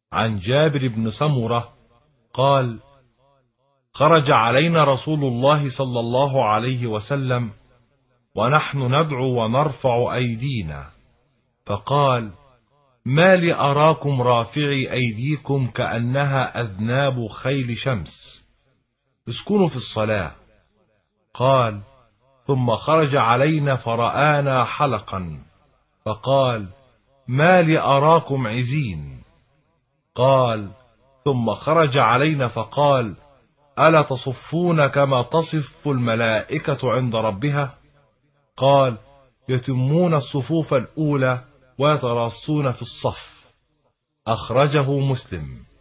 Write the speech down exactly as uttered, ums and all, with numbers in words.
عن جابر بن سمرة قال: خرج علينا رسول الله صلى الله عليه وسلم ونحن ندعو ونرفع أيدينا، فقال: ما لي أراكم رافعي أيديكم كأنها أذناب خيل شمس، اسكنوا في الصلاة. قال: ثم خرج علينا فرآنا حلقا، فقال: ما لي أراكم عزين. قال: ثم خرج علينا فقال: ألا تصفون كما تصف الملائكة عند ربها؟ قال: يتمون الصفوف الأولى ويتراصون في الصف. أخرجه مسلم.